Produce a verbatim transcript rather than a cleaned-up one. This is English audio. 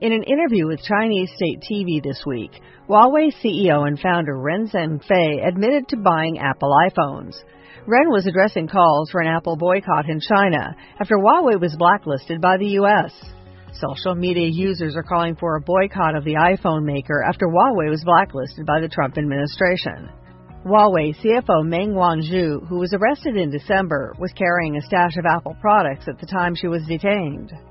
In an interview with Chinese state T V this week, Huawei C E O and founder Ren Zhengfei admitted to buying Apple iPhones. Ren was addressing calls for an Apple boycott in China after Huawei was blacklisted by the U S. Social media users are calling for a boycott of the iPhone maker after Huawei was blacklisted by the Trump administration. Huawei C F O Meng Wanzhou, who was arrested in December, was carrying a stash of Apple products at the time she was detained.